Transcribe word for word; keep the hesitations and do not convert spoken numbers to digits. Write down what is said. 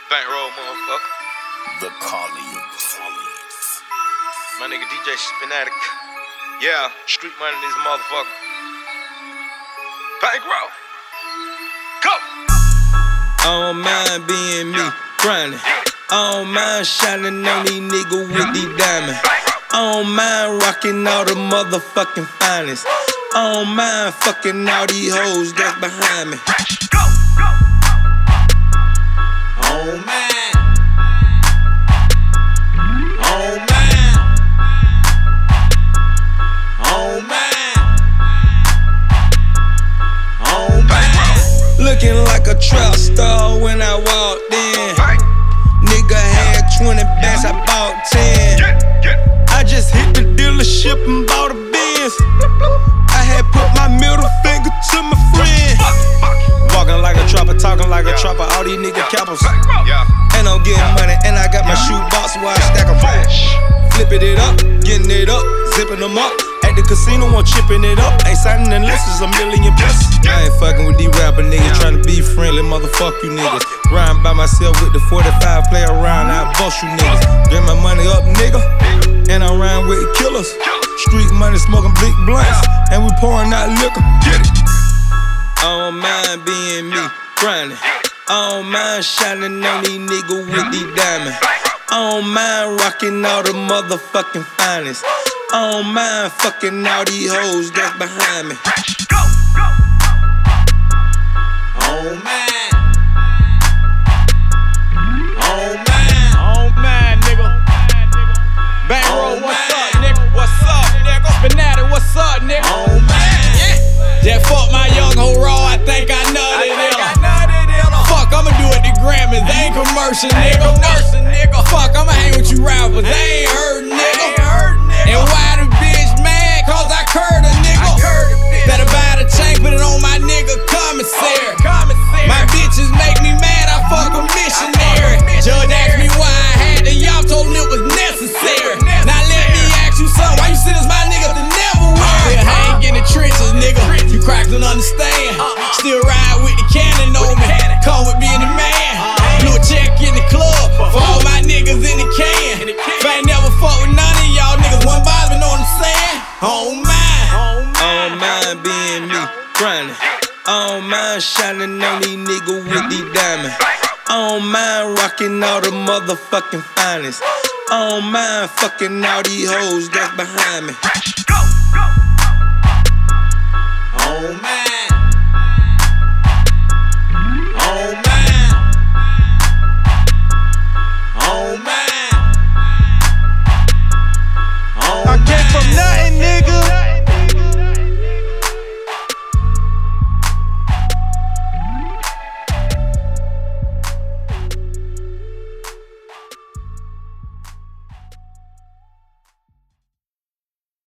Bankroll, motherfucker. The Colleagues. My nigga D J Spinatic. Yeah, street money this motherfucker. Bankroll. Go! I don't mind being me, grinding. I don't mind shining on these niggas with these diamonds. I don't mind rocking all the motherfucking finest. I don't mind fucking all these hoes that's behind me. Oh man, oh man, oh man, oh man. Looking like a trap star when I walked in. Nigga had twenty bands, I bought ten. I just hit the dealership and bought a Benz. I had put my middle finger to my friend. Walking like a trapper, talking like a trapper, all these nigga cappers. And I'm getting money, and I got my shoe box where I stack them. Flipping it up, getting it up, zipping them up. At the casino, I'm chipping it up. Ain't signing unless it's a million plus. I ain't fucking with these rapper niggas, trying to be friendly, motherfuck you niggas. Riding by myself with the forty-five, play around, I bust you niggas. Get my money up, nigga, and I'm riding with the killers. Street money, smoking big blunts, and we pouring out liquor. Get it. I don't mind being me, grinding. I don't mind shining on these niggas with these diamonds. I don't mind rocking all the motherfucking finest. I don't mind fucking all these hoes that's behind me. Oh man, oh man, Oh man, nigga. Bankroll, Oh, what's man. up, nigga? What's up, nigga? Spinatic, what's up, nigga? oh man. Yeah. Just fuck my young hoe raw, I think I know I it. think I nigga. know that nigga. Fuck, I'ma do it the Grammys, they ain't commercial, Ain't nigga. commercial, nigga. Fuck, I'ma hang with you rappers, they ain't heard, nigga. Ain't heard, nigga. And why the bitch mad? Cause I curved a nigga. I curved a bitch. Better buy the chain, put it on my nigga commissary. Commissary. My bitches make me mad, I fuck a missionary. Judge asked me why I had the y'all, told him it was necessary. Now let me ask you something, why you sit as my nigga to never win? Still hang in the trenches, nigga. You cracks don't understand. Still ride with the cannon on me. Come with me in the man. Blew a check in the club for all my niggas in the can. If I ain't never fuck with none of y'all niggas, one bother, know what I'm saying? Oh man. I don't mind being me, grinding. I don't mind shining on these niggas with these diamonds. I don't mind rocking all the motherfucking finest. I don't mind fucking all these hoes that's behind me.